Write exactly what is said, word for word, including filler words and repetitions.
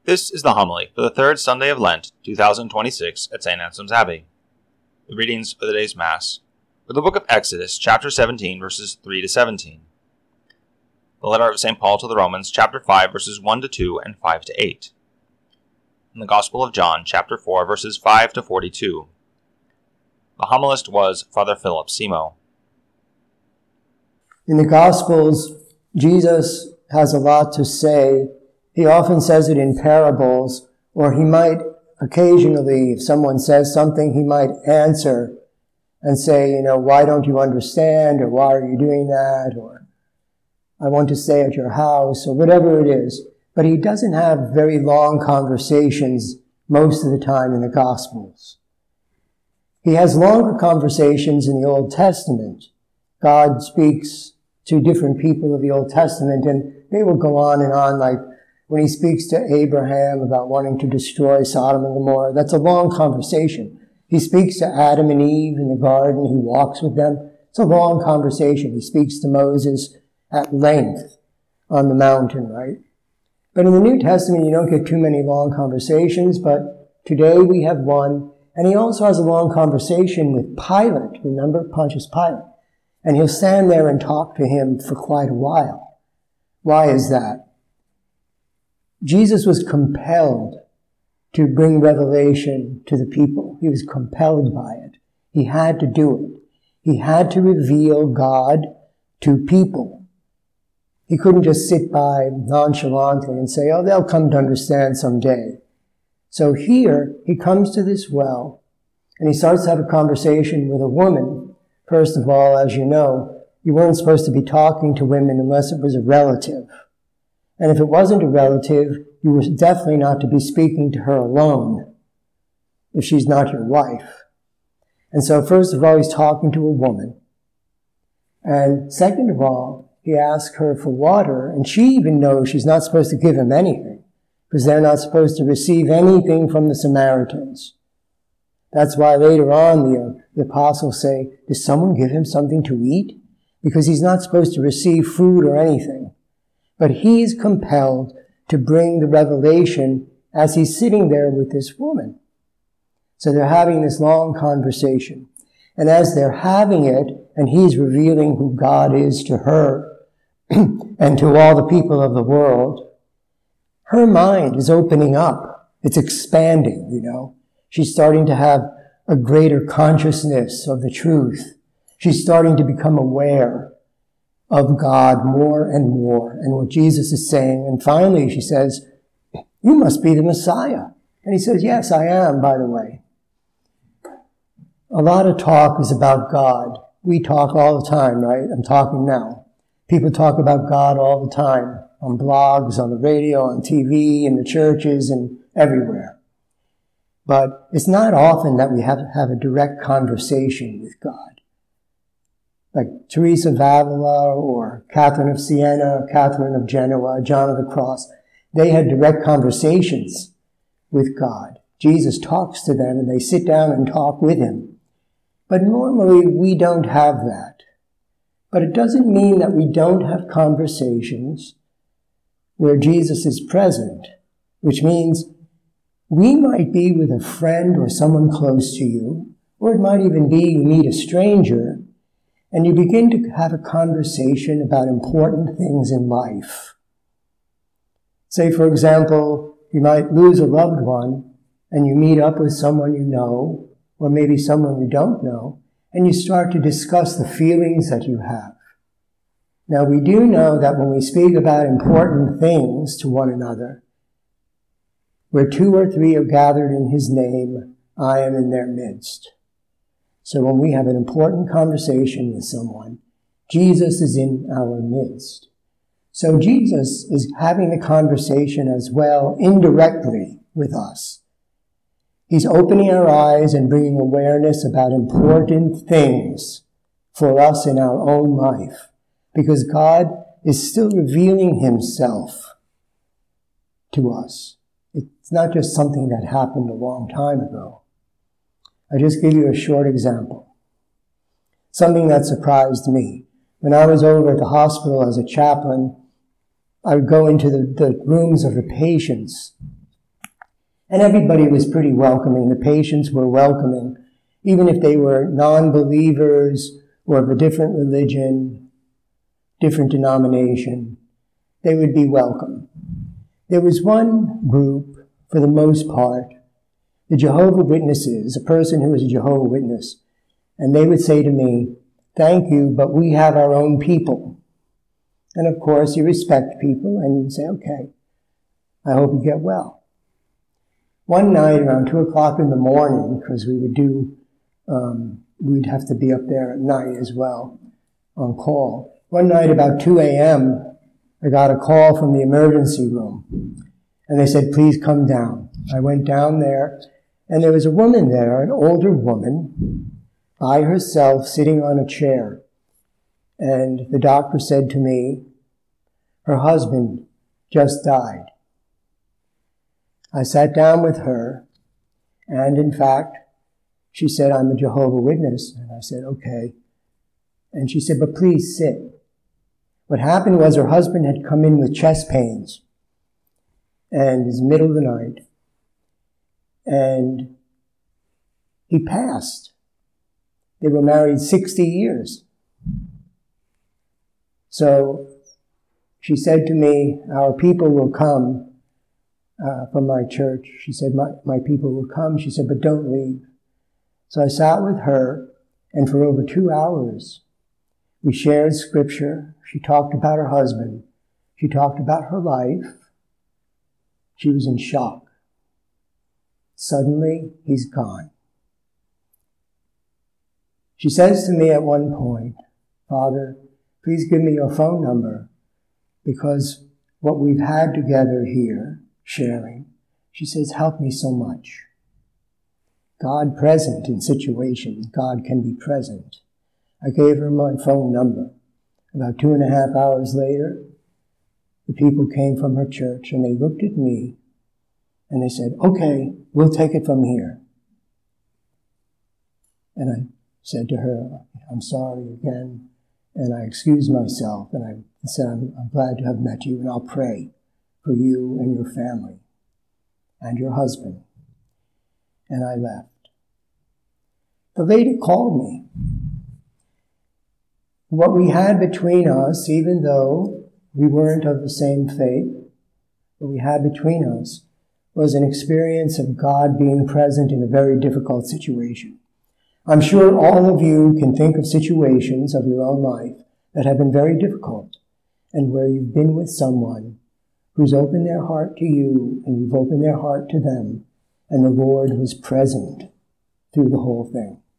This is the homily for the third Sunday of Lent, two thousand twenty-six, at Saint Anselm's Abbey. The readings for the day's Mass for the book of Exodus, chapter seventeen, verses three to seventeen. The letter of Saint Paul to the Romans, chapter five, verses one to two and five to eight. And the Gospel of John, chapter four, verses five to forty-two. The homilist was Father Philip Simo. In the Gospels, Jesus has a lot to say. He often says it in parables, or he might occasionally, if someone says something, he might answer and say, you know, why don't you understand, or why are you doing that, or I want to stay at your house, or whatever it is. But he doesn't have very long conversations most of the time in the Gospels. He has longer conversations in the Old Testament. God speaks to different people of the Old Testament, and they will go on and on, like when he speaks to Abraham about wanting to destroy Sodom and Gomorrah. That's a long conversation. He speaks to Adam and Eve in the garden. He walks with them. It's a long conversation. He speaks to Moses at length on the mountain, right? But in the New Testament, you don't get too many long conversations, but today we have one. And he also has a long conversation with Pilate. Remember Pontius Pilate? And he'll stand there and talk to him for quite a while. Why is that? Jesus was compelled to bring revelation to the people. He was compelled by it. He had to do it. He had to reveal God to people. He couldn't just sit by nonchalantly and say, oh, they'll come to understand someday. So here, he comes to this well, and he starts to have a conversation with a woman. First of all, as you know, you weren't supposed to be talking to women unless it was a relative. And if it wasn't a relative, you were definitely not to be speaking to her alone, if she's not your wife. And so first of all, he's talking to a woman. And second of all, he asks her for water, and she even knows she's not supposed to give him anything, because they're not supposed to receive anything from the Samaritans. That's why later on the, uh, the apostles say, does someone give him something to eat? Because he's not supposed to receive food or anything. But he's compelled to bring the revelation as he's sitting there with this woman. So they're having this long conversation. And as they're having it, and he's revealing who God is to her and to all the people of the world, her mind is opening up. It's expanding, you know. She's starting to have a greater consciousness of the truth. She's starting to become aware of God more and more, and what Jesus is saying. And finally, she says, you must be the Messiah. And he says, yes, I am, by the way. A lot of talk is about God. We talk all the time, right? I'm talking now. People talk about God all the time, on blogs, on the radio, on T V, in the churches, and everywhere. But it's not often that we have to have a direct conversation with God. Like Teresa of Avila or Catherine of Siena, Catherine of Genoa, John of the Cross, they had direct conversations with God. Jesus talks to them and they sit down and talk with him. But normally we don't have that. But it doesn't mean that we don't have conversations where Jesus is present, which means we might be with a friend or someone close to you, or it might even be you meet a stranger, and you begin to have a conversation about important things in life. Say, for example, you might lose a loved one, and you meet up with someone you know, or maybe someone you don't know, and you start to discuss the feelings that you have. Now, we do know that when we speak about important things to one another, where two or three are gathered in his name, I am in their midst. So when we have an important conversation with someone, Jesus is in our midst. So Jesus is having the conversation as well indirectly with us. He's opening our eyes and bringing awareness about important things for us in our own life, because God is still revealing himself to us. It's not just something that happened a long time ago. I'll just give you a short example. Something that surprised me. When I was over at the hospital as a chaplain, I would go into the, the rooms of the patients And everybody was pretty welcoming. The patients were welcoming, even if they were non-believers or of a different religion, different denomination, they would be welcome. There was one group, for the most part, the Jehovah's Witnesses, a person who was a Jehovah's Witness, and they would say to me, "Thank you, but we have our own people." And of course, you respect people, and you say, "Okay, I hope you get well." One night around two o'clock in the morning, because we would do, um, we'd have to be up there at night as well, on call. One night about two a.m., I got a call from the emergency room, and they said, "Please come down." I went down there, and there was a woman there, an older woman, by herself, sitting on a chair. And the doctor said to me, her husband just died. I sat down with her, and in fact, she said, "I'm a Jehovah's Witness." And I said, "Okay." And she said, "But please sit." What happened was her husband had come in with chest pains, and it was the middle of the night, and he passed. They were married sixty years. So she said to me, "Our people will come uh, from my church." She said, my, my people will come. She said, "But don't leave." So I sat with her, and for over two hours, we shared scripture. She talked about her husband. She talked about her life. She was in shock. Suddenly, he's gone. She says to me at one point, "Father, please give me your phone number, because what we've had together here, sharing," she says, "helped me so much." God present in situations. God can be present. I gave her my phone number. About two and a half hours later, the people came from her church, and they looked at me, and they said, "Okay, we'll take it from here." And I said to her, "I'm sorry again," and I excused myself, and I said, I'm, I'm glad to have met you, and I'll pray for you and your family and your husband." And I left. The lady called me. What we had between us, even though we weren't of the same faith, what we had between us was an experience of God being present in a very difficult situation. I'm sure all of you can think of situations of your own life that have been very difficult, and where you've been with someone who's opened their heart to you, and you've opened their heart to them, and the Lord was present through the whole thing.